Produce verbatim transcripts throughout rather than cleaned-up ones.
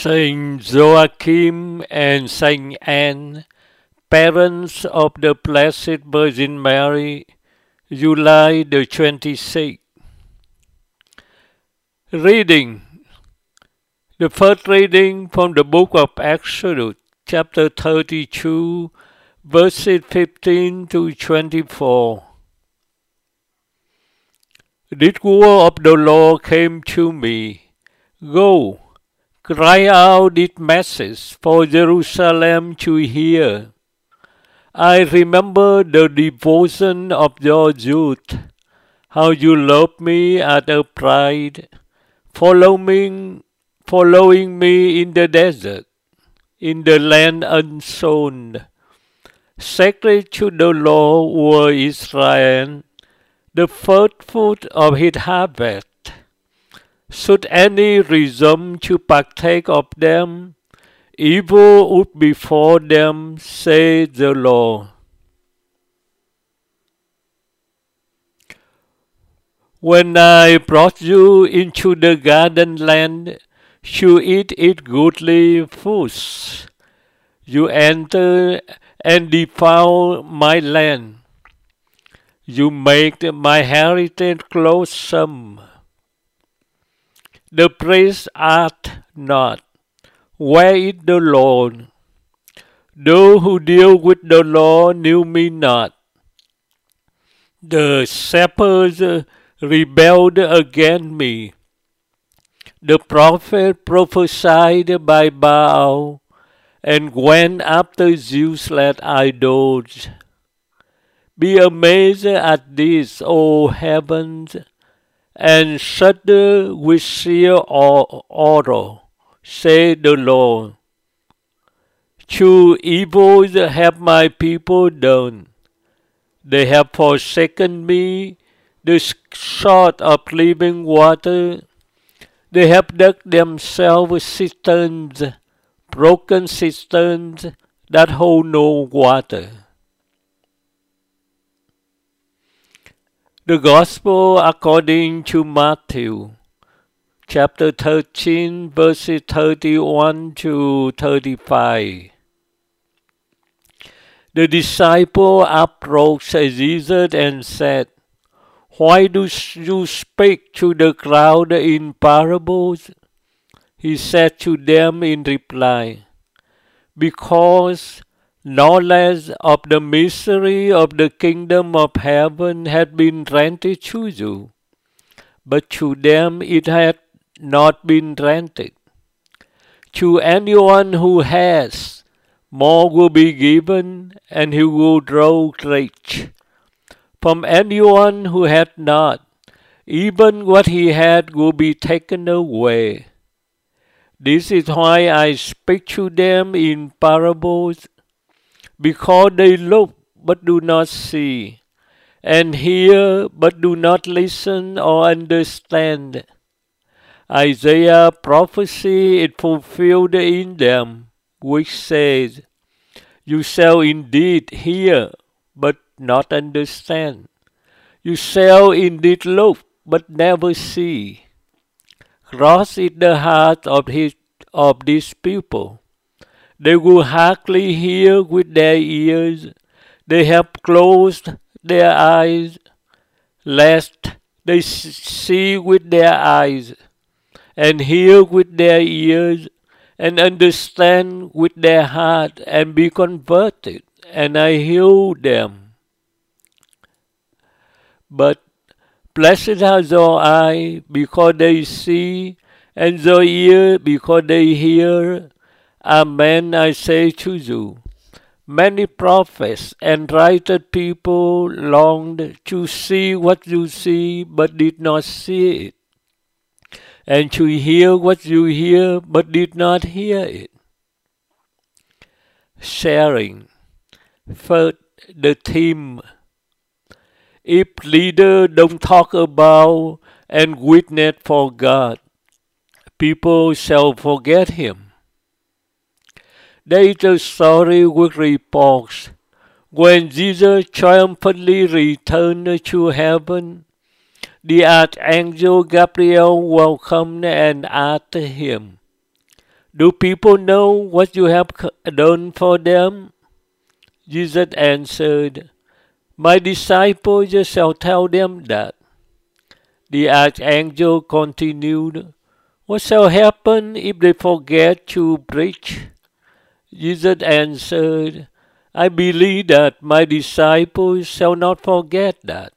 Saint Joachim and Saint Anne, parents of the Blessed Virgin Mary, July the twenty-sixth. Reading. The first reading from the book of Exodus, chapter thirty-two, verses fifteen to twenty-four. This word of the Lord came to me. Go, cry out this message for Jerusalem to hear. I remember the devotion of your youth, how you loved me at a pride, following, following me in the desert, in the land unsown. Sacred to the Lord were Israel, the first fruit of his harvest. Should any resume to partake of them, evil would befall them, says the Lord. When I brought you into the garden land, you eat it goodly foods. You enter and defile my land. You make my heritage loathsome. The praise art not. Where is the Lord? Those who deal with the law knew me not. The shepherds rebelled against me. The prophet prophesied by Baal and went after Zeus-led idols. Be amazed at this, O heavens, and shudder with sheer horror, says the Lord. Two evils have my people done. They have forsaken me, the source of living water. They have dug themselves cisterns, broken cisterns that hold no water. The Gospel according to Matthew, chapter thirteen, verses thirty-one to thirty-five. The disciple approached Jesus and said, Why do you speak to the crowd in parables? He said to them in reply, Because knowledge of the mystery of the kingdom of heaven had been granted to you, but to them it had not been granted. To anyone who has, more will be given, and he will grow rich. From anyone who had not, even what he had will be taken away. This is why I speak to them in parables, because they look but do not see, and hear but do not listen or understand. Isaiah prophecy is fulfilled in them, which says, You shall indeed hear, but not understand. You shall indeed look, but never see. Cross is the heart of his of these people. They will hardly hear with their ears. They have closed their eyes, lest they see with their eyes, and hear with their ears, and understand with their heart, and be converted, and I heal them. But blessed are your eyes, because they see, and your ears, because they hear. Amen, I say to you, many prophets and righteous people longed to see what you see, but did not see it, and to hear what you hear, but did not hear it. Sharing. First, the theme. If leaders don't talk about and witness for God, people shall forget Him. There is a story which reports when Jesus triumphantly returned to heaven, the archangel Gabriel welcomed and asked him, Do people know what you have done for them? Jesus answered, My disciples shall tell them that. The archangel continued, What shall happen if they forget to preach? Jesus answered, I believe that my disciples shall not forget that.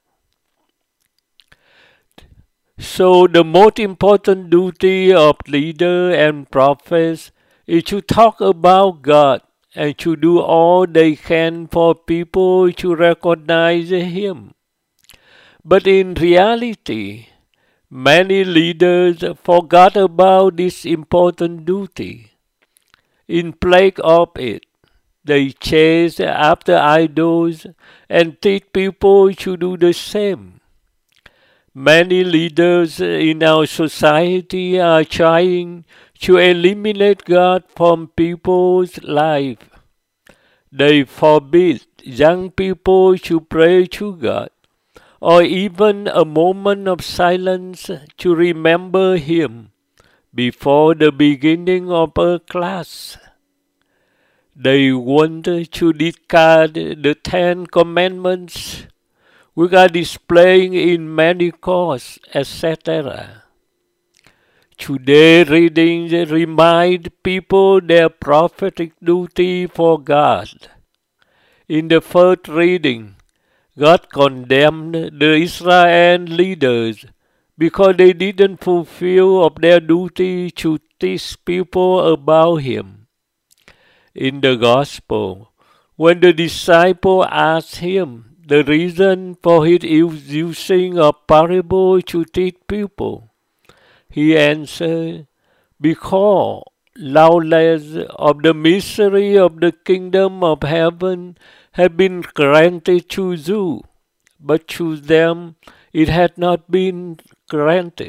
So the most important duty of leader and prophets is to talk about God and to do all they can for people to recognize Him. But in reality, many leaders forgot about this important duty. In place of it, they chase after idols and teach people to do the same. Many leaders in our society are trying to eliminate God from people's lives. They forbid young people to pray to God, or even a moment of silence to remember Him before the beginning of a class. They want to discard the Ten Commandments, which are displayed in many courses, et cetera. Today, readings remind people their prophetic duty for God. In the first reading, God condemned the Israel leaders because they didn't fulfill of their duty to teach people about Him. In the Gospel, when the disciple asked Him the reason for His using a parable to teach people, He answered, Because knowledge of the mystery of the kingdom of heaven had been granted to you, but to them it had not been granted.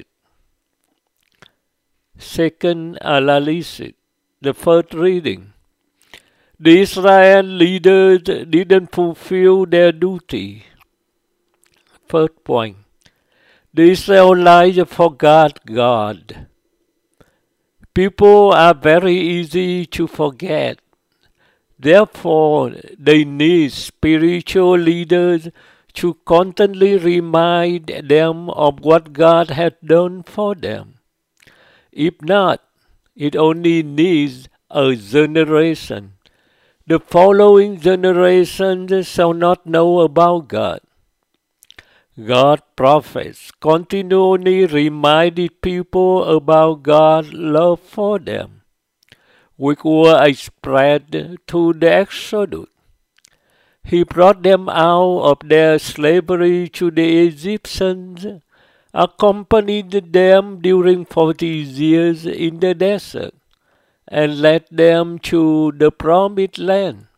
Second analysis, the first reading. The Israel leaders didn't fulfill their duty. First point. The Israelites forgot God. People are very easy to forget. Therefore, they need spiritual leaders to constantly remind them of what God has done for them. If not, it only needs a generation. The following generations shall not know about God. God's prophets continually reminded people about God's love for them, which were spread through the Exodus. He brought them out of their slavery to the Egyptians, accompanied them during forty years in the desert, and led them to the promised land.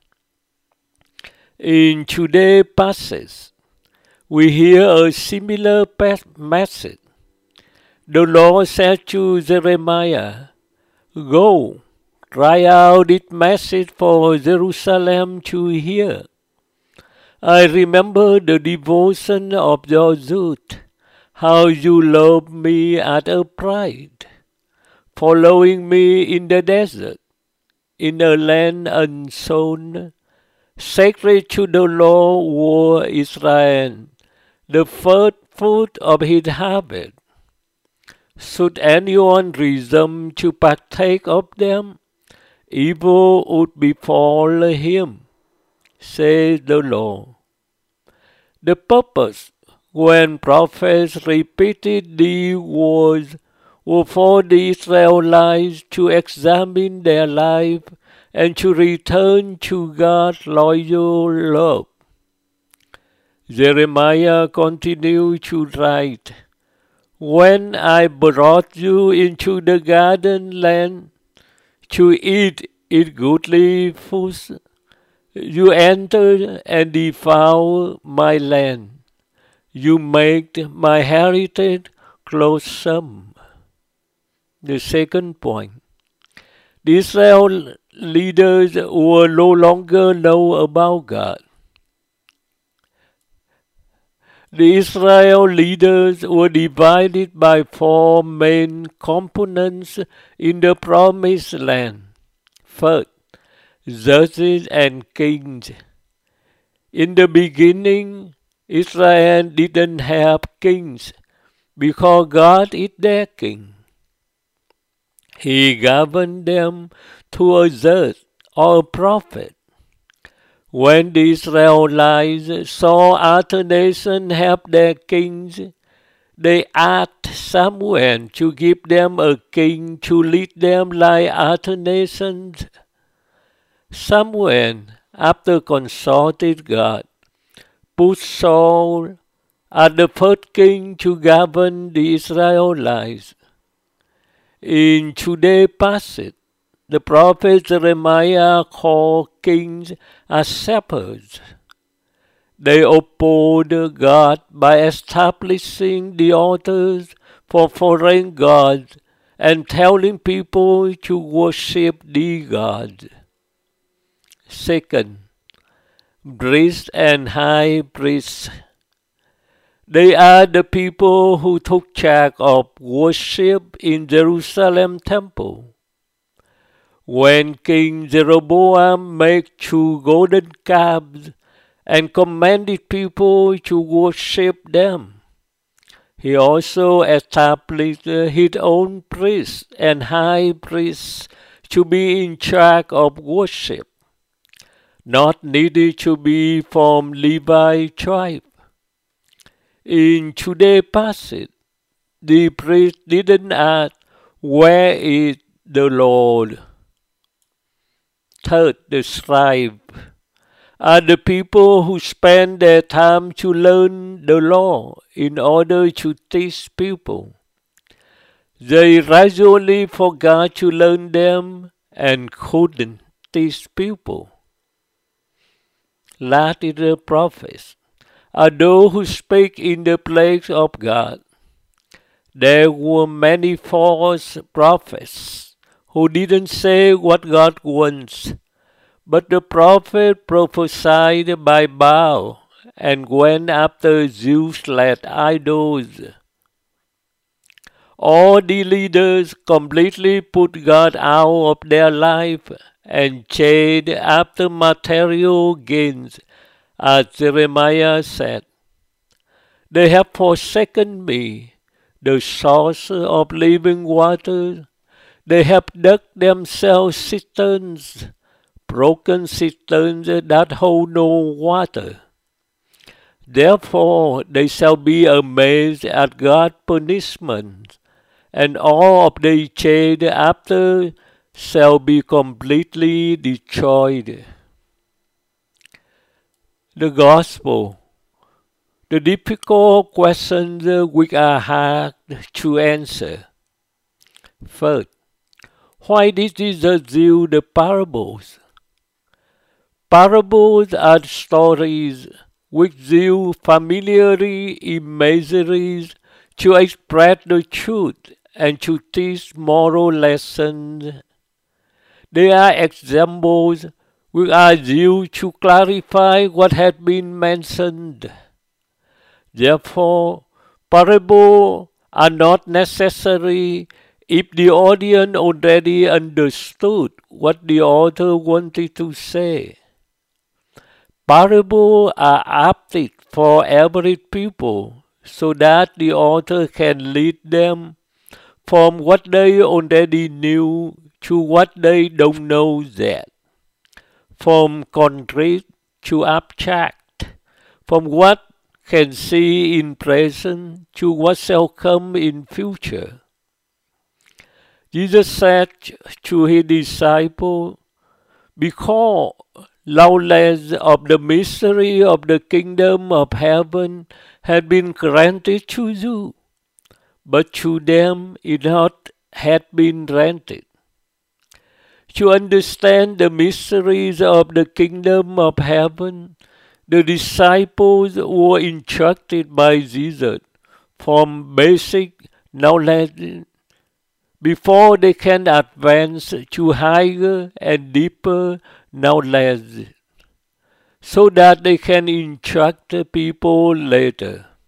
In today's passage, we hear a similar message. The Lord said to Jeremiah, Go, cry out this message for Jerusalem to hear. I remember the devotion of your youth, how you loved me at a pride, following me in the desert, in a land unsown. Sacred to the Lord was Israel, the first fruit of his harvest. Should anyone resume to partake of them, evil would befall him, says the Lord. The purpose when prophets repeated these words was for the Israelites to examine their life and to return to God's loyal love. Jeremiah continued to write, When I brought you into the garden land to eat its goodly foods, you entered and defiled my land. You made my heritage loathsome. The second point. The Israel leaders will no longer know about God. The Israel leaders were divided by four main components in the Promised Land. First, judges and kings. In the beginning, Israel didn't have kings because God is their king. He governed them through a judge or a prophet. When the Israelites saw other nations have their kings, they asked Samuel to give them a king to lead them like other nations. Samuel, after consulting God, put Saul as the first king to govern the Israelites. In today's passage, the prophet Jeremiah called kings as shepherds. They opposed God by establishing the altars for foreign gods and telling people to worship the gods. Second, priests and high priests. They are the people who took charge of worship in Jerusalem temple. When King Jeroboam made two golden calves and commanded people to worship them, he also established his own priests and high priests to be in charge of worship, not needed to be from Levi tribe. In today's passage, the priest didn't ask, "Where is the Lord?" Third, the scribes are the people who spend their time to learn the law in order to teach people. They gradually forgot to learn them and couldn't teach people. Last is the prophets, are those who speak in the place of God. There were many false prophets who didn't say what God wants, but the prophet prophesied by Baal and went after Zeus-led idols. All the leaders completely put God out of their life and chased after material gains, as Jeremiah said. They have forsaken me, the source of living water. They have dug themselves cisterns, broken cisterns that hold no water. Therefore they shall be amazed at God's punishment, and all of the chased after shall be completely destroyed. The Gospel. The difficult questions which are hard to answer. First, why did Jesus use the parables? Parables are stories which use familiar imageries to express the truth and to teach moral lessons. They are examples which are used to clarify what has been mentioned. Therefore, parables are not necessary if the audience already understood what the author wanted to say. Parables are adapted for every people so that the author can lead them from what they already knew to what they don't know yet, from concrete to abstract, from what can see in present to what shall come in future. Jesus said to his disciples, "Because knowledge of the mystery of the kingdom of heaven has been granted to you, but to them it not had been granted." To understand the mysteries of the kingdom of heaven, the disciples were instructed by Jesus from basic knowledge before they can advance to higher and deeper knowledge, so that they can instruct people later.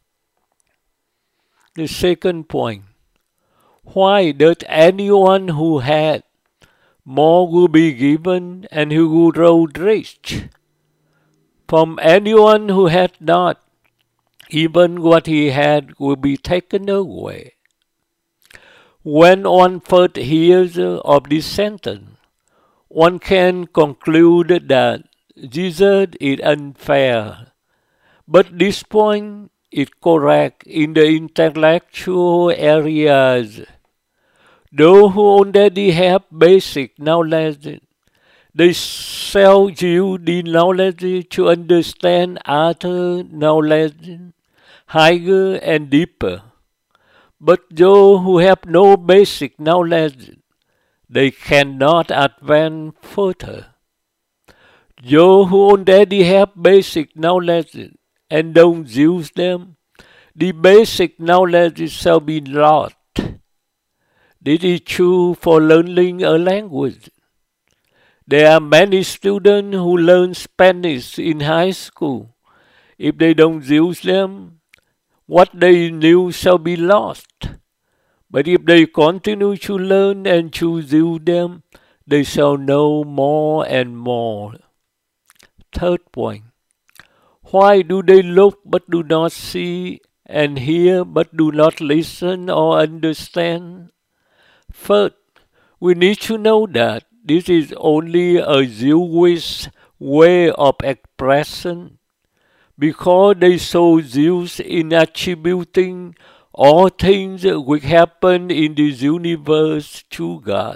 The second point. Why does anyone who had more will be given, and he will grow rich? From anyone who had not, even what he had will be taken away. When one first hears of this sentence, one can conclude that Jesus is unfair. But this point is correct in the intellectual areas. Those who already have basic knowledge, they shall use the knowledge to understand other knowledge higher and deeper. But those who have no basic knowledge, they cannot advance further. Those who already have basic knowledge and don't use them, the basic knowledge shall be lost. This is true for learning a language. There are many students who learn Spanish in high school. If they don't use them, what they knew shall be lost. But if they continue to learn and to use them, they shall know more and more. Third point. Why do they look but do not see, and hear but do not listen or understand? First, we need to know that this is only a Jewish way of expression, because they so used in attributing all things which happen in this universe to God.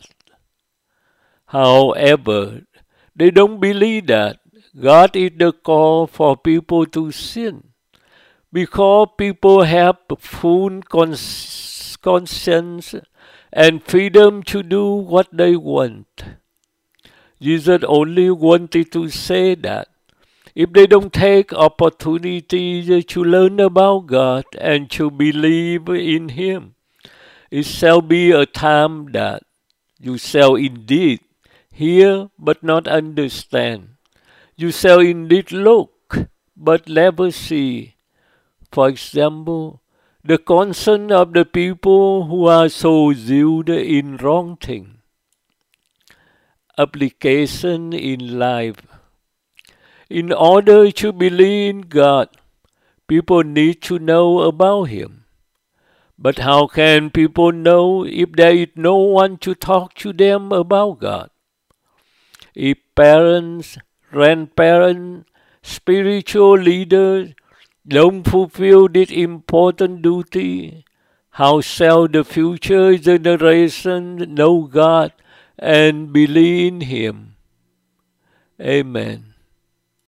However, they don't believe that God is the call for people to sin, because people have full cons- conscience and freedom to do what they want. Jesus only wanted to say that if they don't take opportunities to learn about God and to believe in Him, it shall be a time that you shall indeed hear but not understand. You shall indeed look but never see. For example, the concern of the people who are so used in wrong things. Application in life. In order to believe in God, people need to know about Him. But how can people know if there is no one to talk to them about God? If parents, grandparents, spiritual leaders don't fulfill this important duty, how shall the future generation know God and believe in Him? Amen.